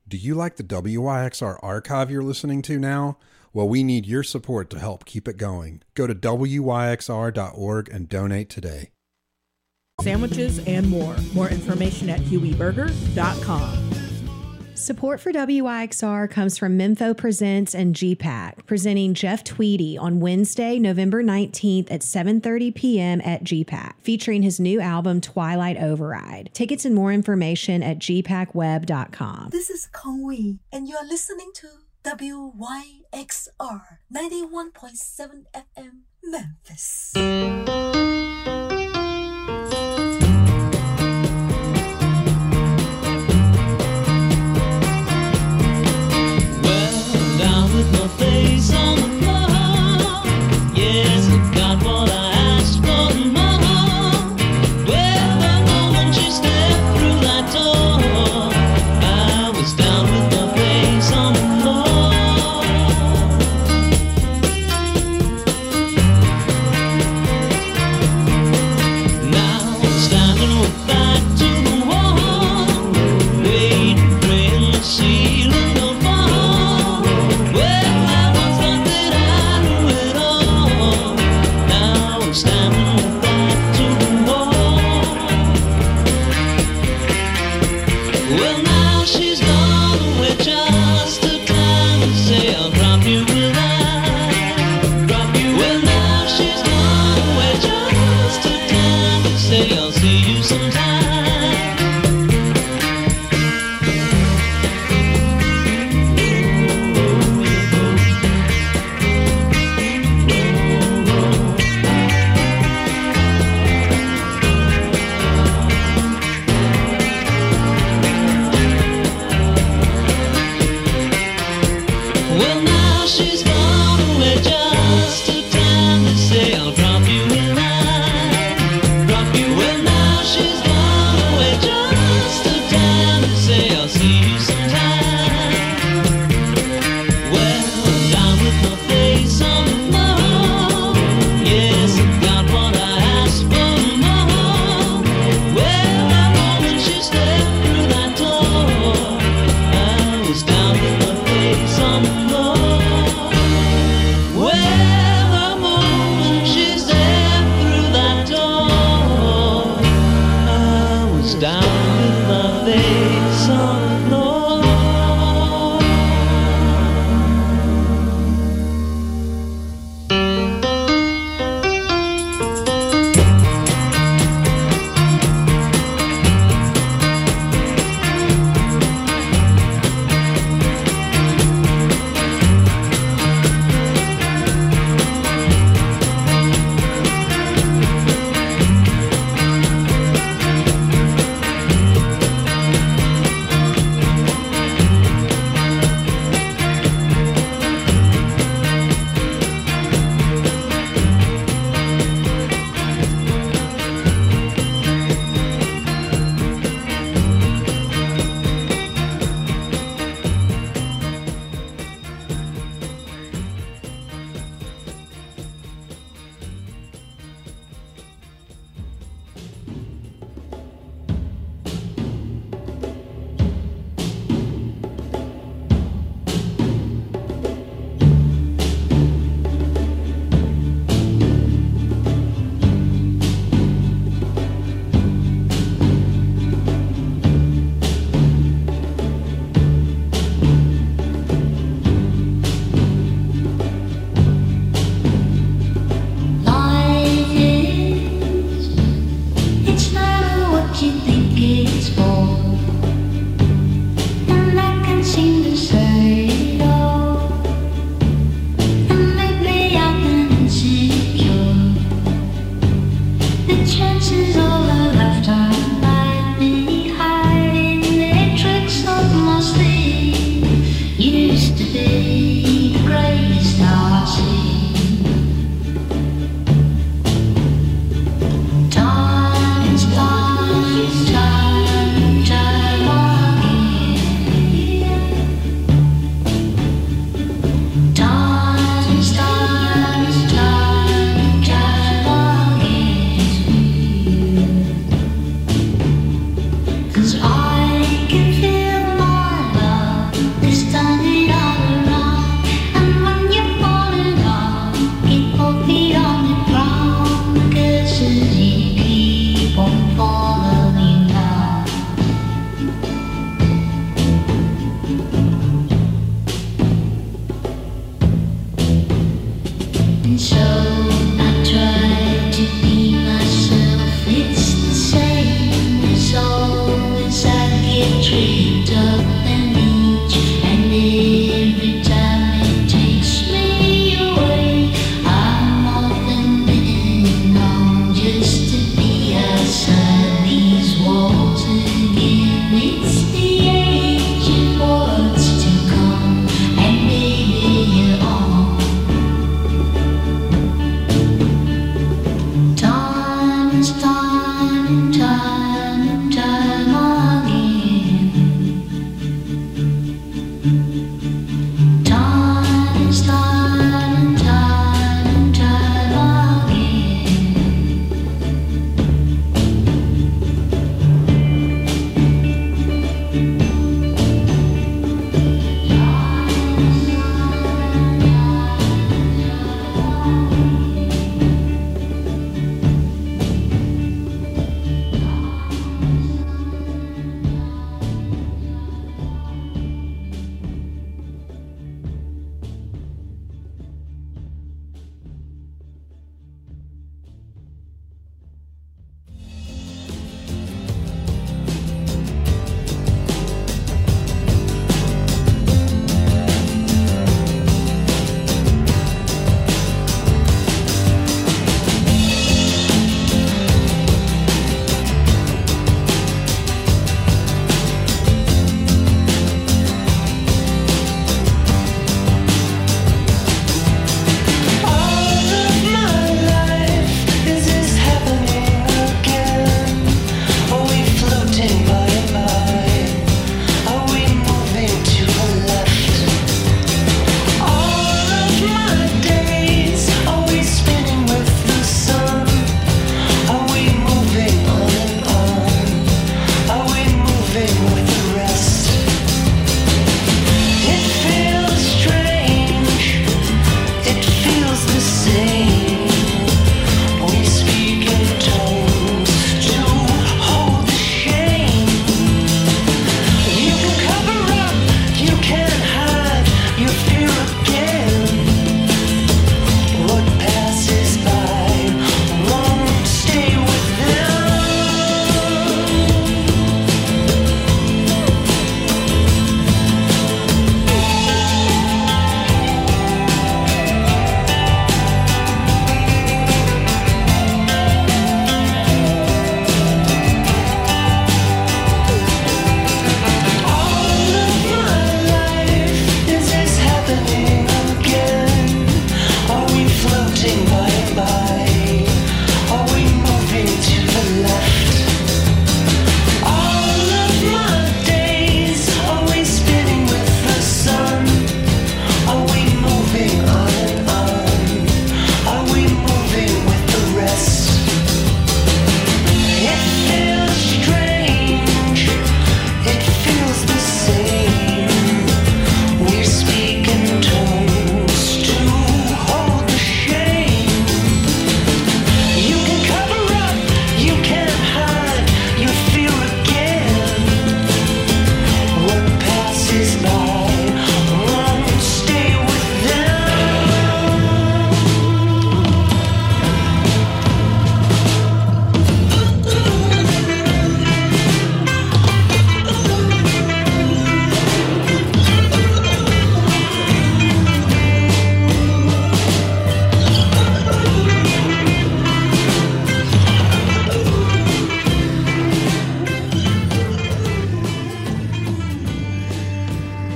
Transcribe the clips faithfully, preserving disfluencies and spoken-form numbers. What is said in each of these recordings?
Do you like the W Y X R archive you're listening to now? Well, we need your support to help keep it going. Go to W Y X R dot org and donate today. Sandwiches and more. More information at huey burger dot com. Support for W Y X R comes from Memfo Presents and G PAC, presenting Jeff Tweedy on Wednesday, November nineteenth at seven thirty p.m. at G PAC, featuring his new album, Twilight Override. Tickets and more information at g pac web dot com. This is Kong Wee, and you're listening to W Y X R ninety-one point seven F M, Memphis. With my face on the floor, yes, I got what I asked for and more. Well, the moment she stepped through that door, I was down with my face on the floor. Now I'm standing with back to the wall, waiting, praying the ceiling don't fall. Well, now she's gone away just a time to say I'll drop you with I drop you. Well, now she's gone away just a time to say I'll see you sometime. Well, now she's gone away just a time to say I'll drop you and I drop you. Well, now she's gone away just a time to say I'll see you sometime.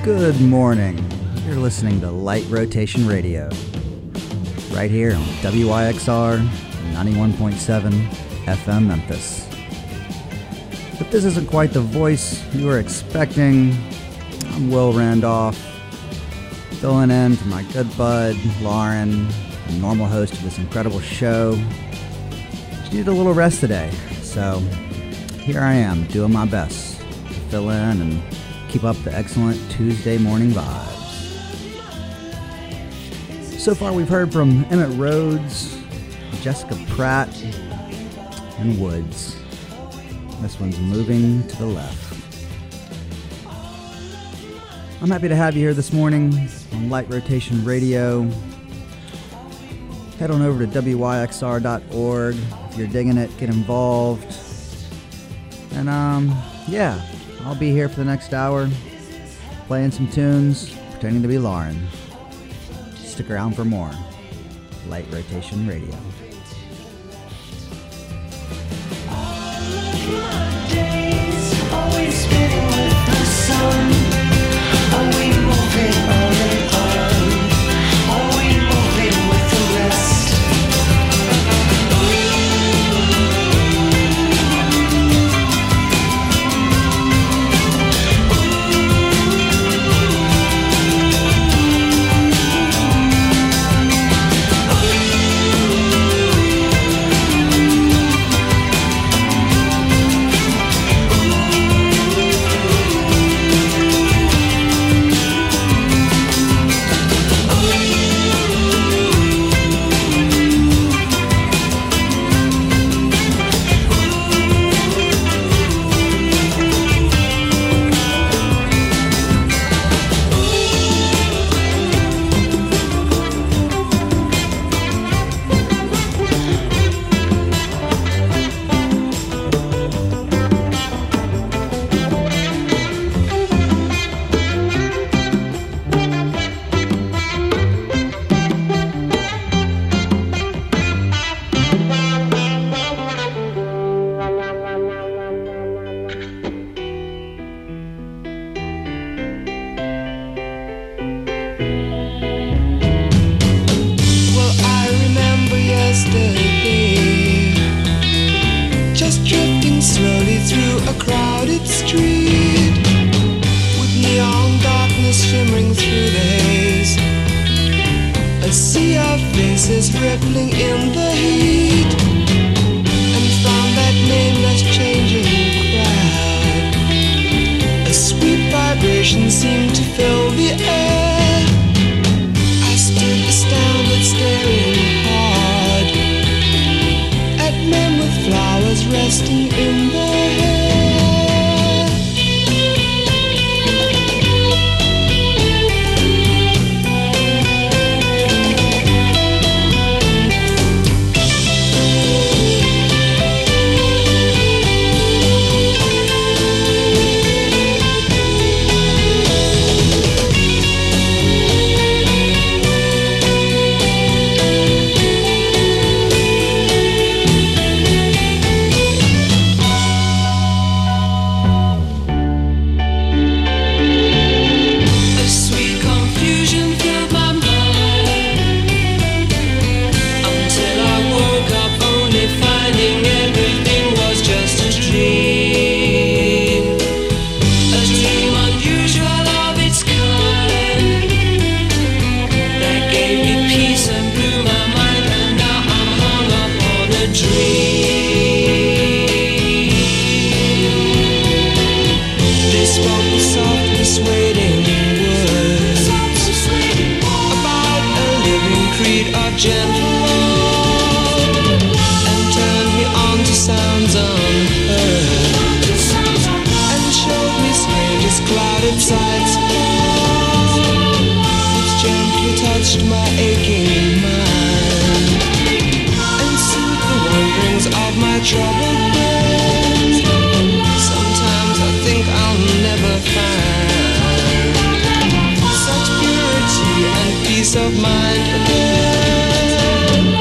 Good morning. You're listening to Light Rotation Radio, right here on W Y X R ninety-one point seven F M Memphis. If this isn't quite the voice you were expecting, I'm Will Randolph, filling in for my good bud, Lauren, the normal host of this incredible show. She needed a little rest today, so here I am doing my best to fill in and keep up the excellent Tuesday morning vibes. So far we've heard from Emmett Rhodes, Jessica Pratt, and Woods. This one's Moving to the Left. I'm happy to have you here this morning on Light Rotation Radio. Head on over to W Y X R dot org. If you're digging it, get involved. And um, yeah, I'll be here for the next hour, playing some tunes, pretending to be Lauren. Stick around for more Light Rotation Radio. Always spinning with the sun. Are we moving on and on? Are we moving with the rest? Of mind again.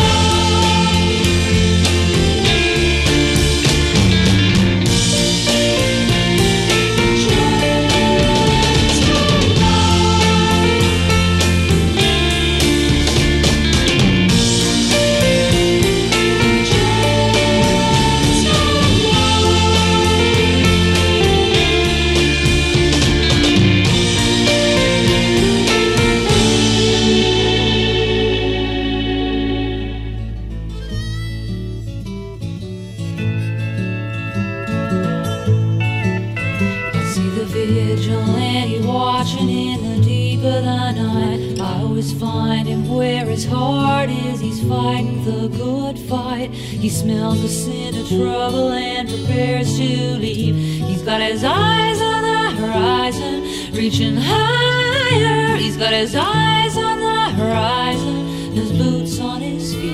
always find him where his heart is. He's fighting the good fight. He smells the scent of trouble and prepares to leave. He's got his eyes on the horizon, reaching higher. He's got his eyes on the horizon, his boots on his feet.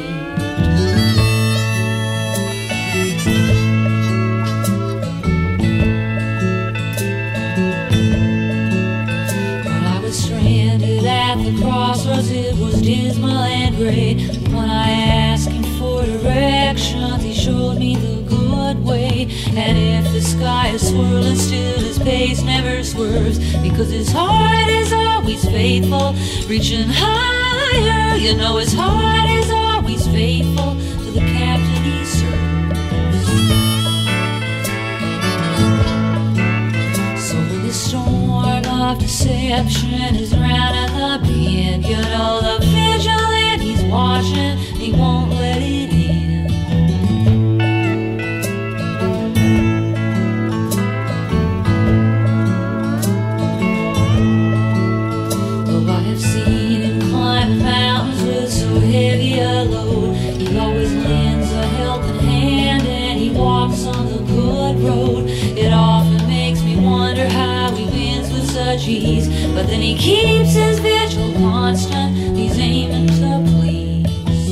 Stranded at the crossroads, it was dismal and gray. When I asked him for directions, he showed me the good way. And if the sky is swirling, still his pace never swerves, because his heart is always faithful, reaching higher. You know his heart is always faithful to the captain he serves. So when the storm of deception is rounding the bend, you know the vigilant he's watching, he won't let it in. Though I have seen him climb mountains with so heavy a load, he always lends a helping hand and he walks on the good road. It often makes me wonder how he wins with such ease, but then he keeps his vigil constant. He's aiming to please.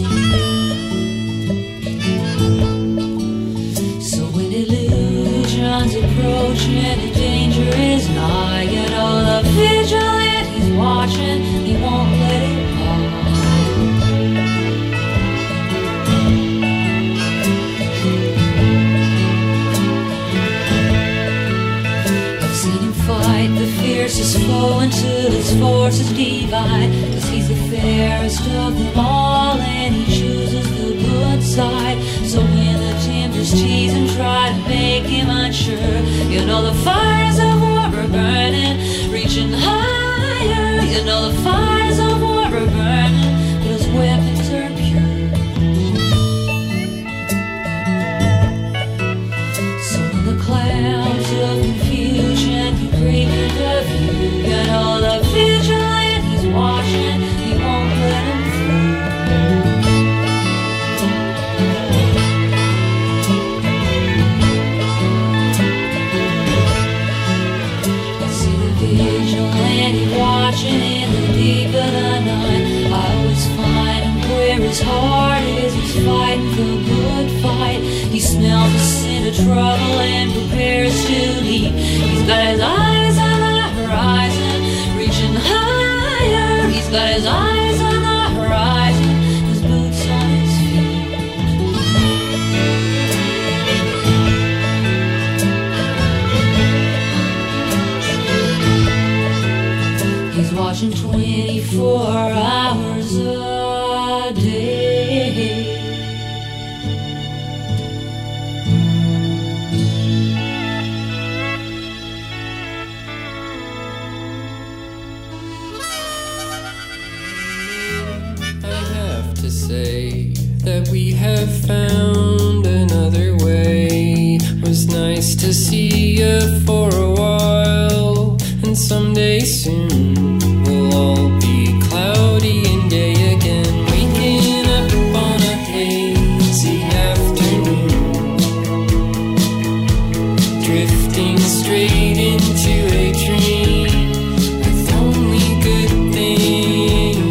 So when illusions approach and the danger is nigh, you know the vigilant he's watching, he won't let it pass. Fight the fiercest foe until his forces divide, 'cause he's the fairest of them all and he chooses the good side. So when the tempters tease and try to make him unsure, you know the fires of war are burning, reaching higher. You know the fires of war are burning, but his weapons are pure. So when the clouds of confusion creep into view, you know the vigilant he's watching, he won't let him through. I see the vigilante watching in the deep of the night. I always find him where his heart is. He's fighting the good fight. He smells the scent of trouble and prepares to leave. He's got his eyes on the horizon, reaching higher. He's got his eyes on the horizon, his boots on his feet. He's watching twenty-four hours a day. Say that we have found another way. Was nice to see you for a while, and someday soon we'll all be cloudy and gay again, waking up on a hazy afternoon, drifting straight into a dream with only good things.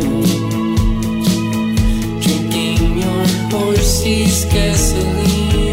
Gasoline.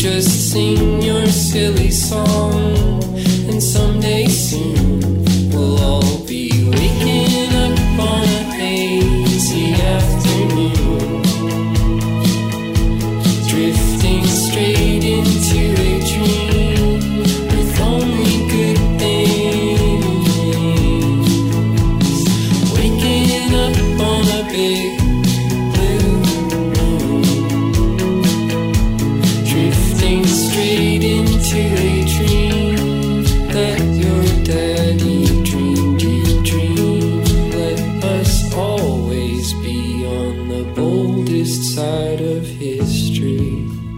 just sing your silly song. And someday soon we'll all be waking up on a hazy afternoon, drifting straight into a dream with only good things. Waking up on a big blue moon, drifting straight into a dream that your daddy dreamed you dream. Let us always be on the boldest side of history.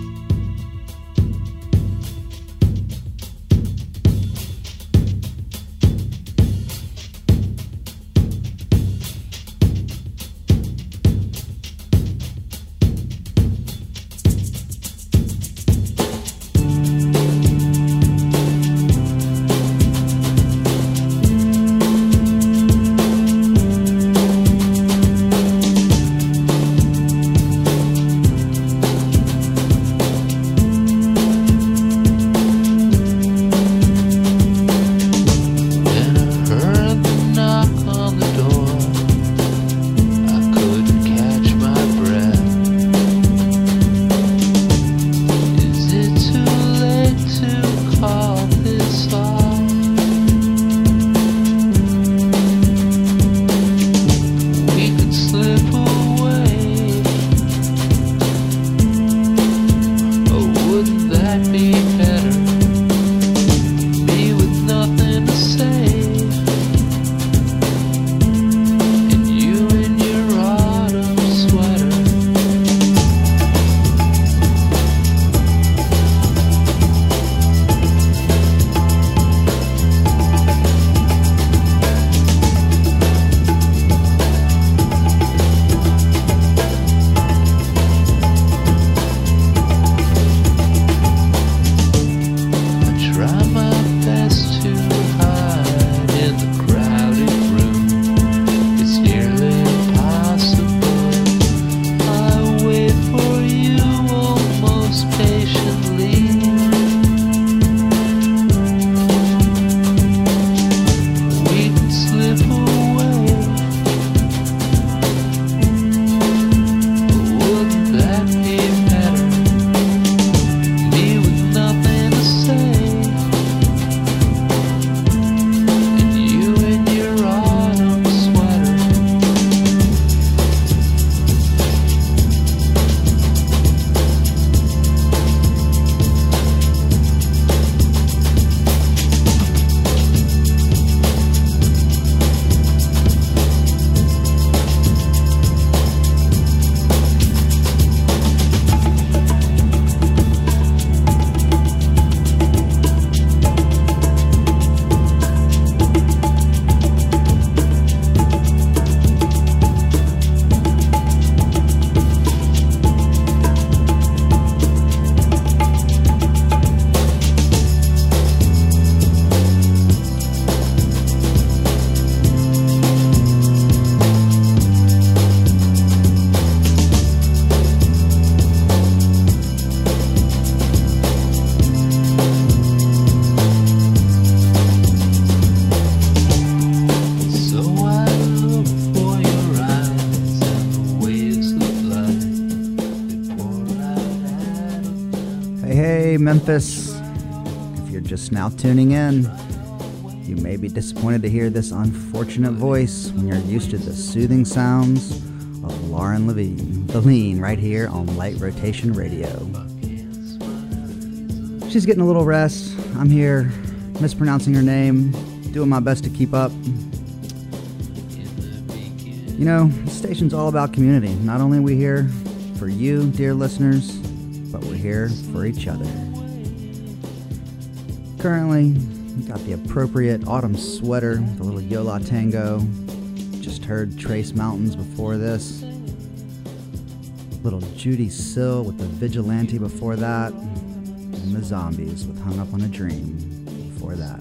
Memphis. If you're just now tuning in, you may be disappointed to hear this unfortunate voice when you're used to the soothing sounds of Lauren Levine, Levine right here on Light Rotation Radio. She's getting a little rest. I'm here mispronouncing her name, doing my best to keep up. You know, the station's all about community. Not only are we here for you, dear listeners, but we're here for each other. Currently, we got the appropriate autumn sweater, the little Yola Tango. Just heard Trace Mountains before this. Little Judy Sill with the Vigilante before that. And the Zombies with Hung Up on a Dream before that.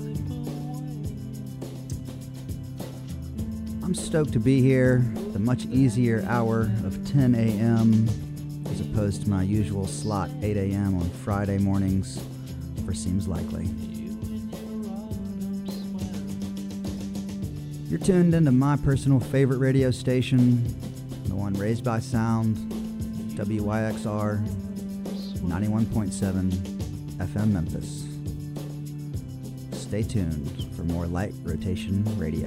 I'm stoked to be here. The much easier hour of ten a.m. is opposed to my usual slot, eight a.m. on Friday mornings for Seems Likely. You're tuned into my personal favorite radio station, the one raised by sound, W Y X R, ninety-one point seven F M Memphis. Stay tuned for more Light Rotation Radio.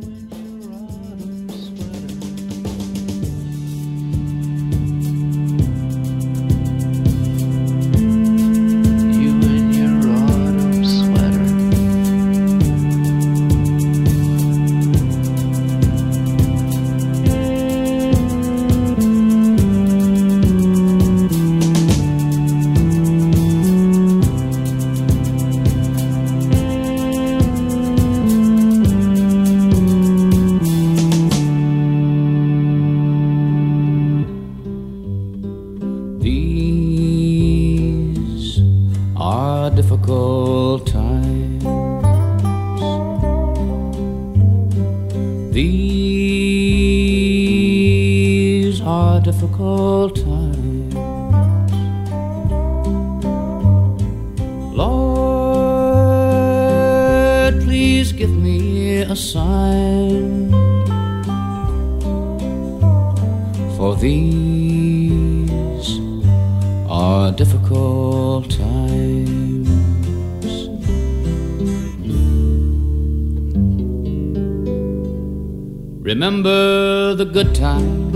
Remember the good times.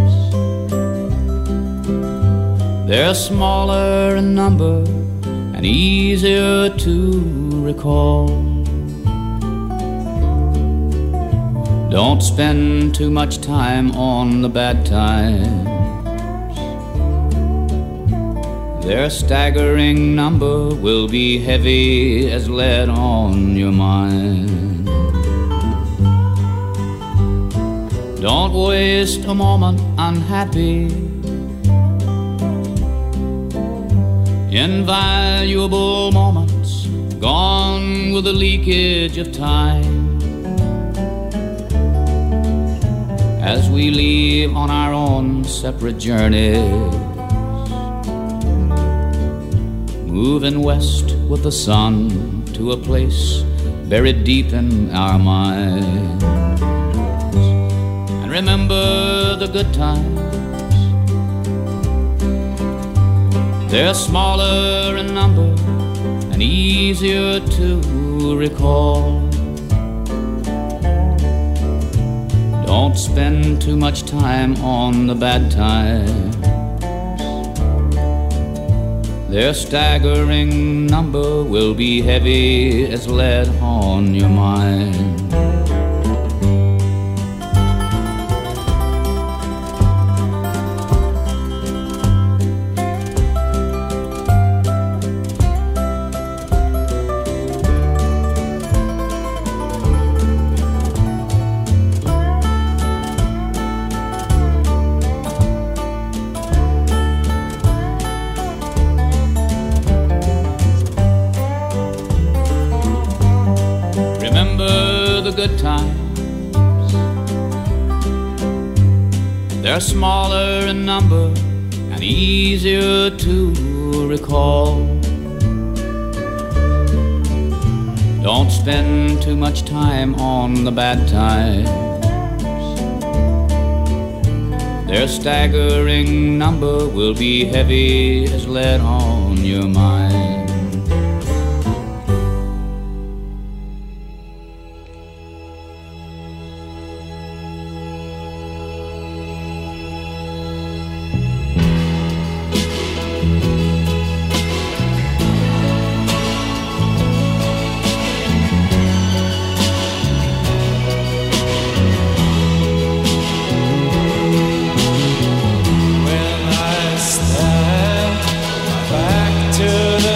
They're smaller in number and easier to recall. Don't spend too much time on the bad times. Their staggering number will be heavy as lead on your mind. Don't waste a moment unhappy. Invaluable moments gone with the leakage of time. As we leave on our own separate journeys, moving west with the sun to a place buried deep in our minds. Remember the good times. They're smaller in number and easier to recall. Don't spend too much time on the bad times. Their staggering number will be heavy as lead on your mind. They're smaller in number and easier to recall. Don't spend too much time on the bad times. Their staggering number will be heavy as lead on your mind. To the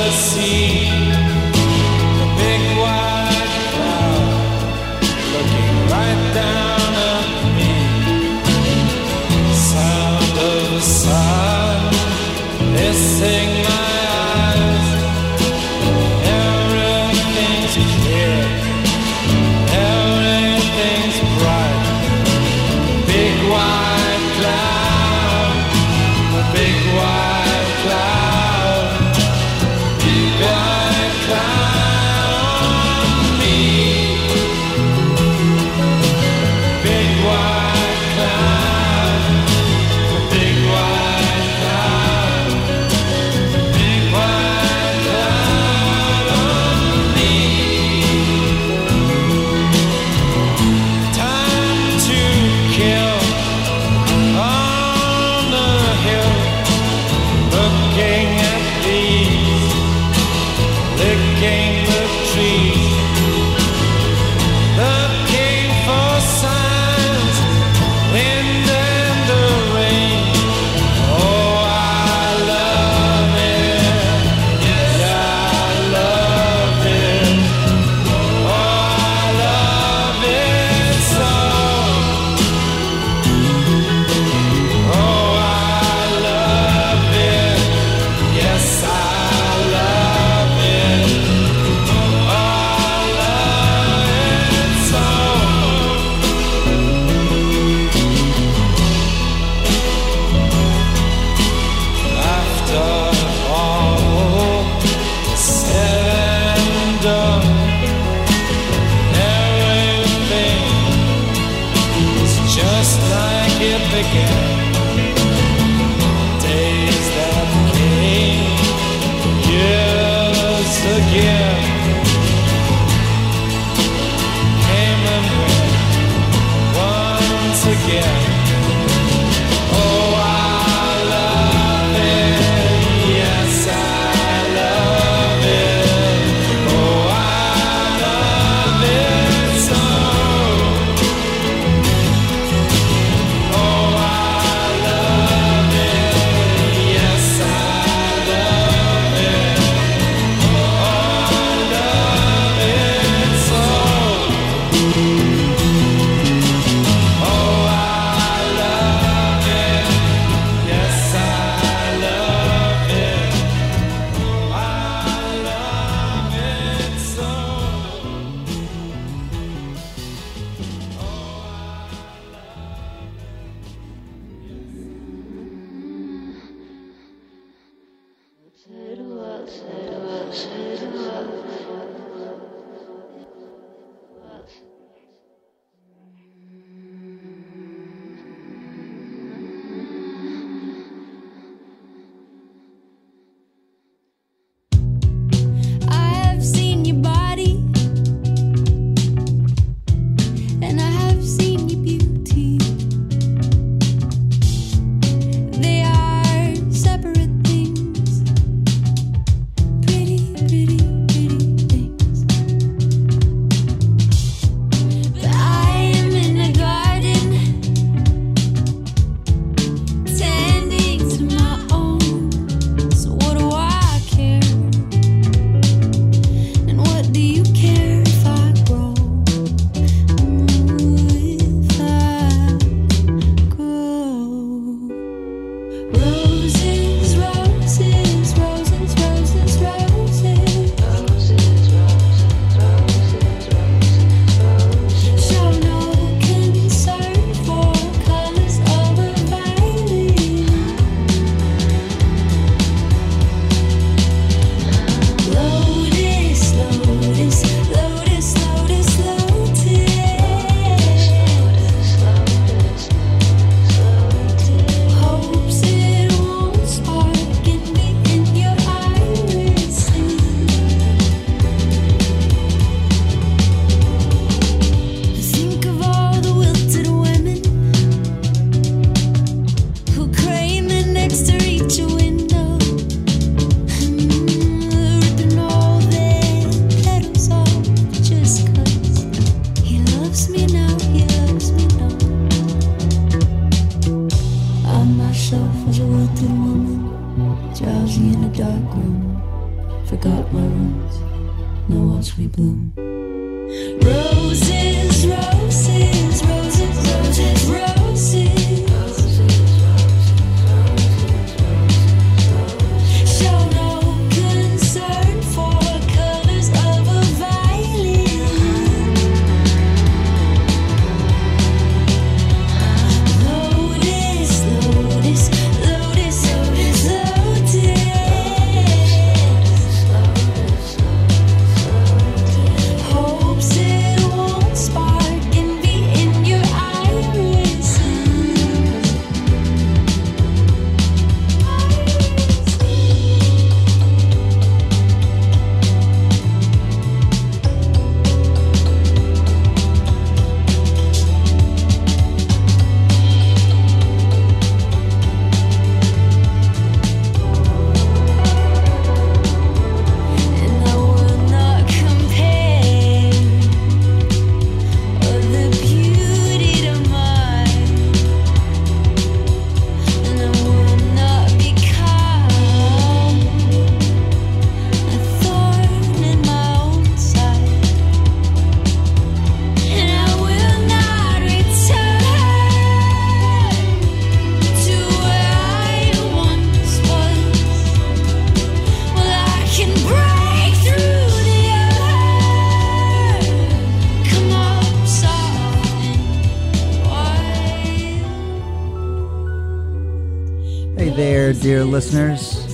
Dear listeners,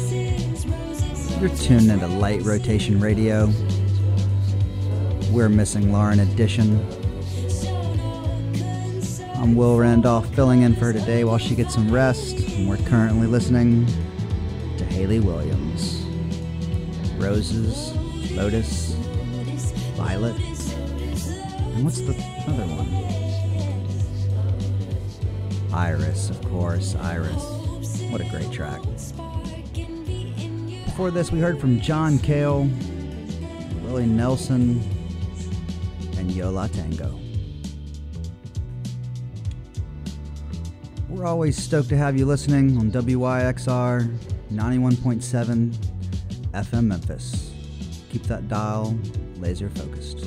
you're tuned into Light Rotation Radio. We're Missing Lauren Edition. I'm Will Randolph, filling in for her today while she gets some rest, and we're currently listening to Hayley Williams. Roses, Lotus, Violet, and what's the other one? Iris, of course, Iris. What a great track. Before this, we heard from John Cale, Willie Nelson, and Yo La Tengo. We're always stoked to have you listening on W Y X R ninety-one point seven F M Memphis. Keep that dial laser focused.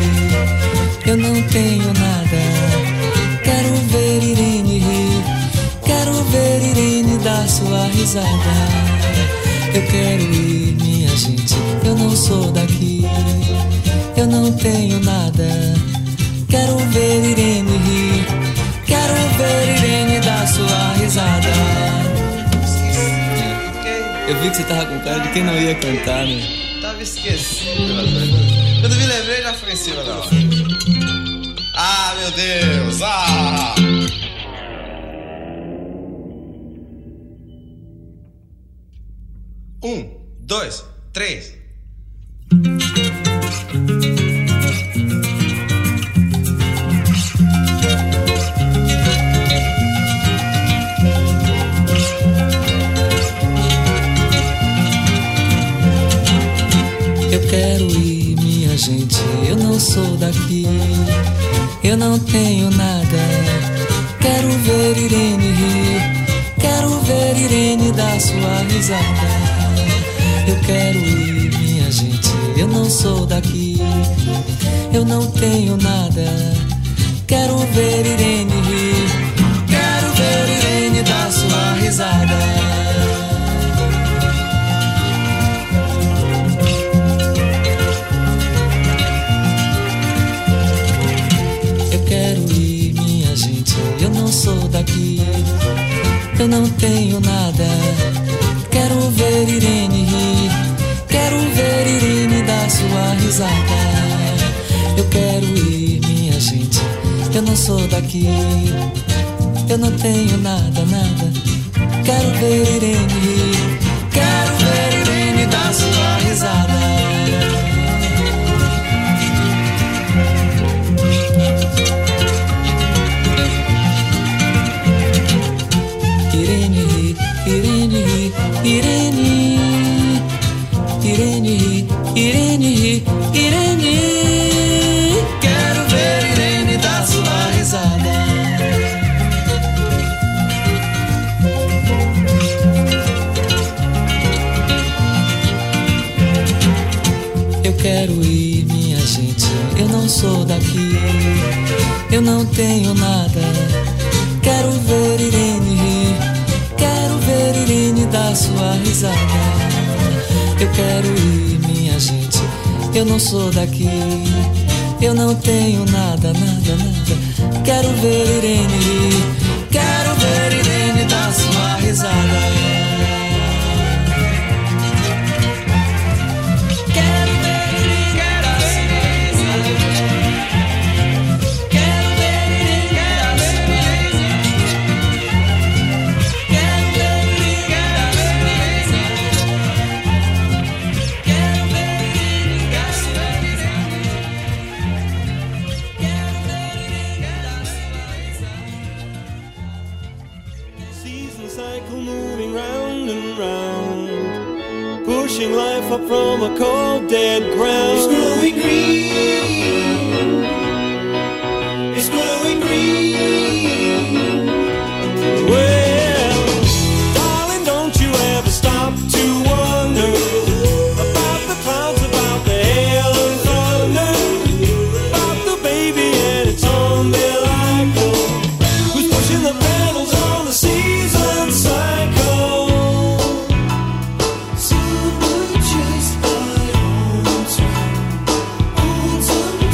Eu não tenho nada. Quero ver Irene rir. Quero ver Irene dar sua risada. Eu quero ir, minha gente. Eu não sou daqui. Eu não tenho nada. Quero ver Irene rir. Quero ver Irene dar sua risada. Eu vi que você tava com cara de quem não ia cantar, né? Tava esquecido. Quando me lembrei, já foi em cima da hora. Ah, meu Deus! Ah! Um, dois, três. Eu quero ir, minha gente, eu não sou daqui. Eu não tenho nada. Quero ver Irene rir. Quero ver Irene dar sua risada. Eu quero ir, minha gente, eu não sou daqui. Eu não tenho nada. Quero ver Irene rir. Quero ver Irene dar sua risada. Eu não sou daqui, eu não tenho nada. Quero ver Irene rir. Quero ver Irene dar sua risada. Eu quero ir, minha gente, eu não sou daqui. Eu não tenho nada, nada. Quero ver Irene rir. Quero ver Irene dar sua risada. Irene, Irene, Irene, Irene, Irene. Quero ver Irene dar sua risada. Eu quero ir, minha gente, eu não sou daqui. Eu não tenho nada. Quero ver Irene rir. Quero ver Irene dar sua risada. Eu quero ir, minha gente, eu não sou daqui. Eu não tenho nada, nada, nada. Quero ver Irene rir. Quero ver Irene dar sua risada. Quero ver Irene dar sua risada. Quero ver Irene dar sua risada. Quero ver Irene dar sua risada. Quero ver Irene dar sua risada. Quero ver Irene dar sua risada. Season cycle moving round and round, pushing life up from a cold dead ground. It's growing green. It's growing green. Well, darling, don't you ever stop to wonder about the clouds, about the hail and thunder, about the baby and its umbilical, who's pushing the pedals on the season cycle. Soon we'll chase by autumn, autumn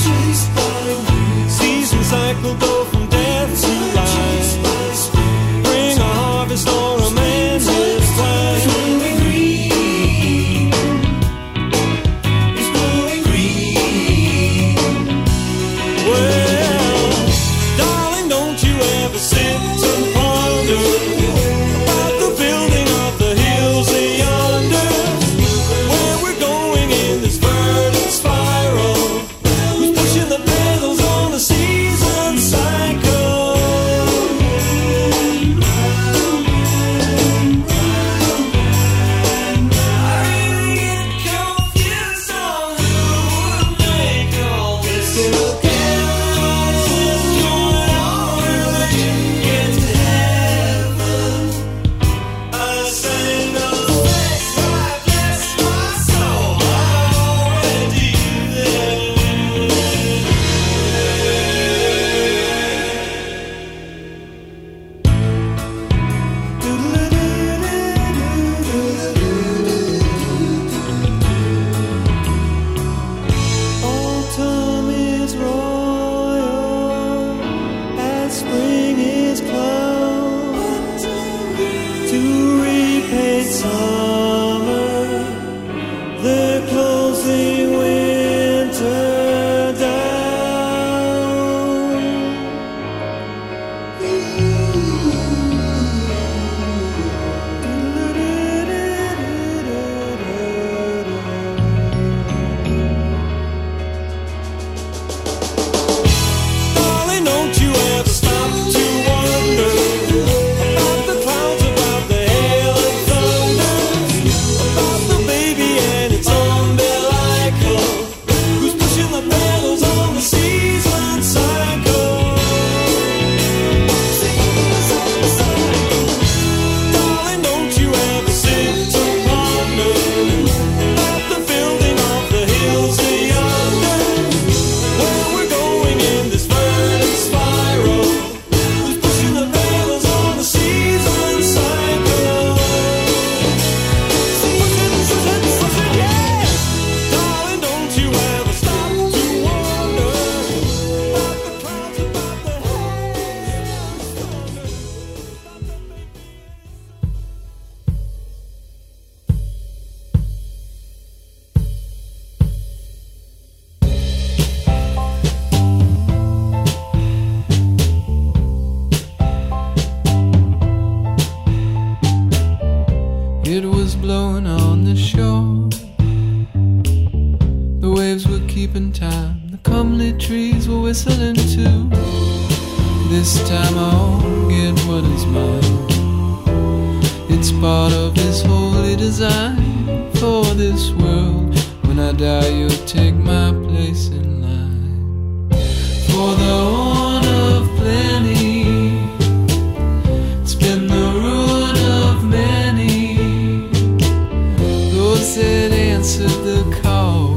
trees were whistling too. This time I'll get what is mine. It's part of His holy design for this world. When I die, you'll take my place in line. For the horn of plenty, it's been the ruin of many. Those that answered the call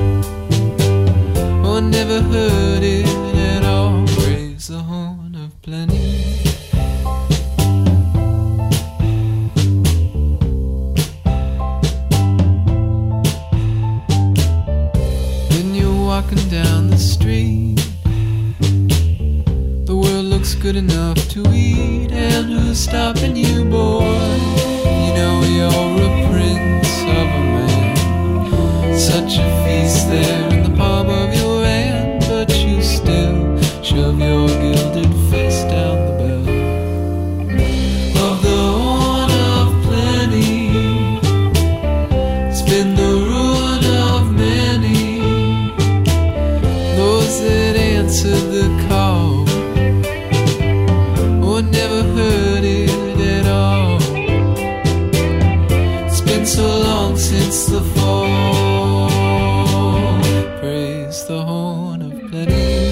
or never heard it at all. Praise the horn of plenty. Walking down the street, the world looks good enough to eat. And who's stopping you, boy? You know you're a prince of a man. Such a feast there in the palm of your hand, but you still shove your gilded face down the bell of the horn of plenty. It's been the ruin of many. Those that answered the call or never heard it at all. It's been so long since the fall. Praise the horn of plenty.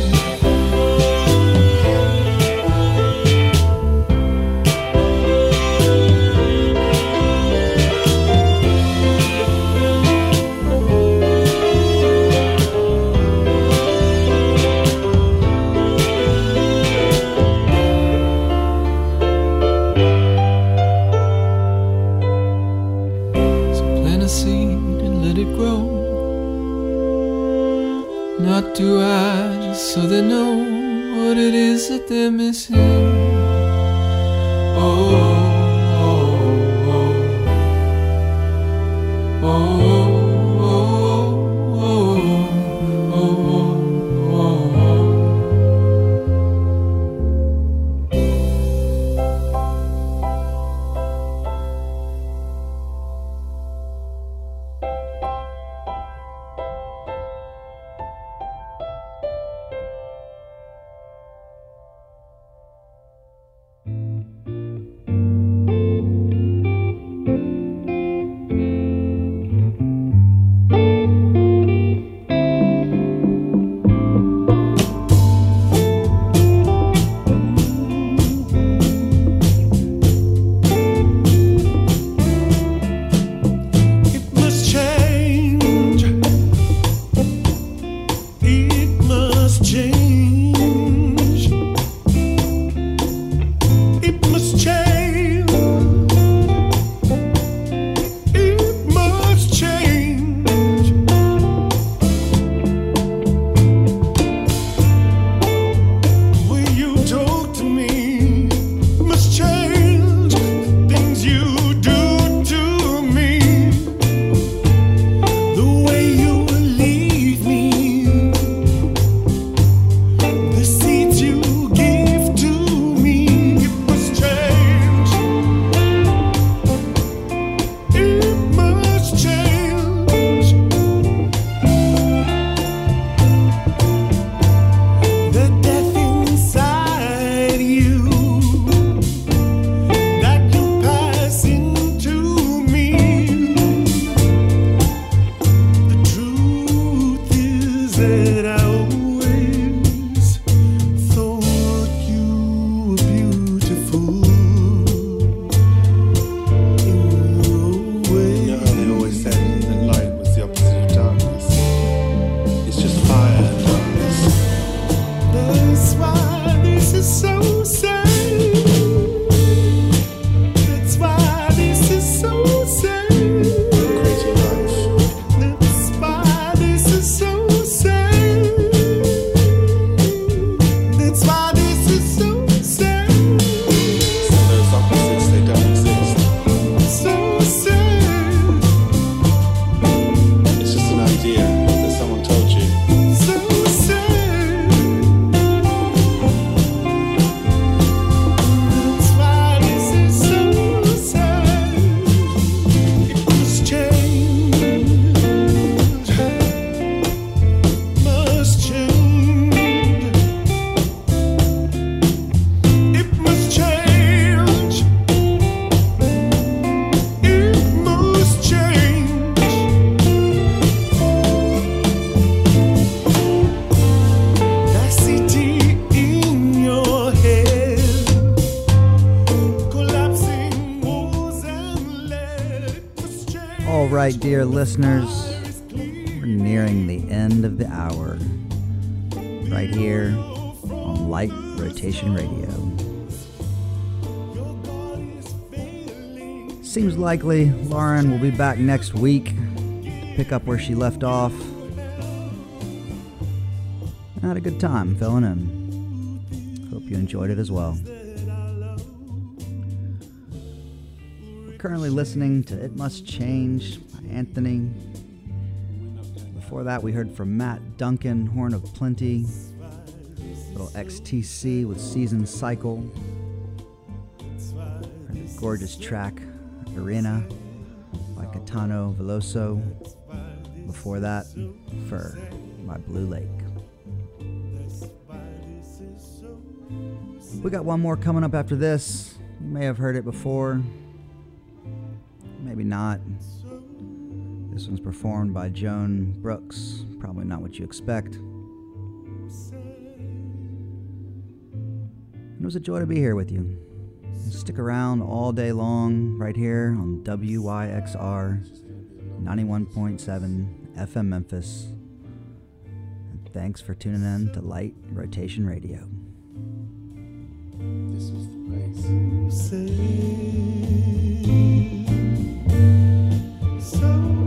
Not to I, just so they know what it is that they're missing. Oh, oh, oh, oh, oh, oh, oh, oh, oh, oh. right, dear listeners, we're nearing the end of the hour right here on Light Rotation Radio. Seems likely Lauren will be back next week to pick up where she left off. I had a good time filling in. Hope you enjoyed it as well. We're currently listening to It Must Change by Anthony. Before that, we heard from Matt Duncan, Horn of Plenty. Little X T C with Season Cycle. Heard a gorgeous track, Arena by Caetano Veloso. Before that, Fur by Blue Lake. We got one more coming up after this. You may have heard it before, maybe not. This one's performed by Joan Brooks. Probably not what you expect. It was a joy to be here with you. Stick around all day long right here on W Y X R ninety-one point seven F M Memphis. And thanks for tuning in to Light Rotation Radio. This was the place. So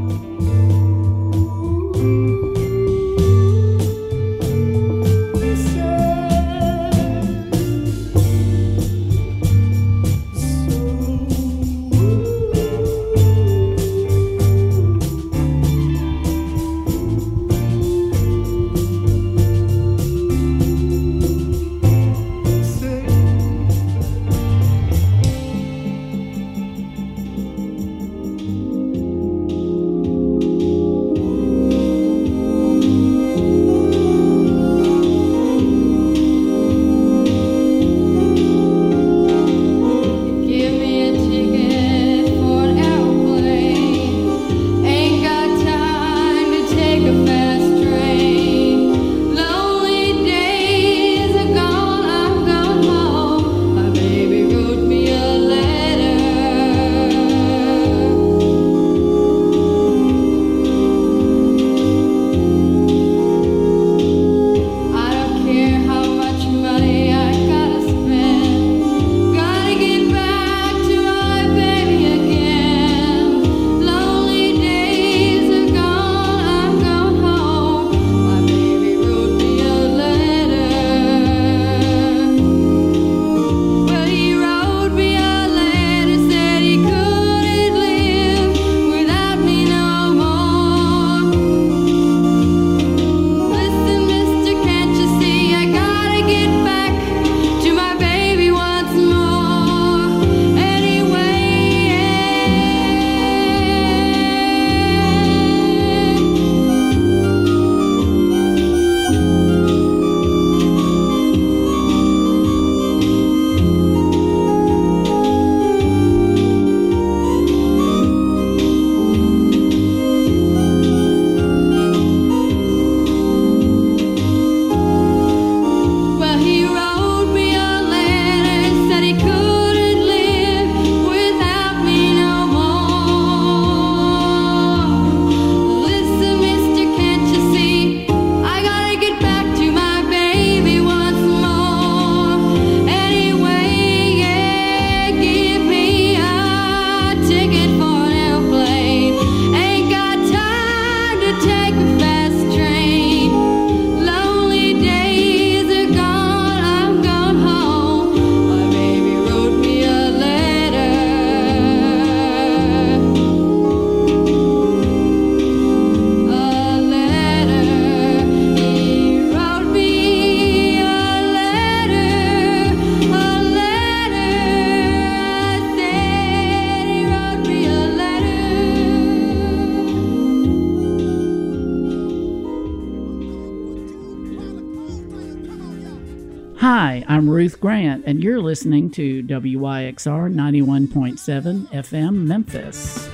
Hi, I'm Ruth Grant, and you're listening to W Y X R ninety-one point seven F M Memphis.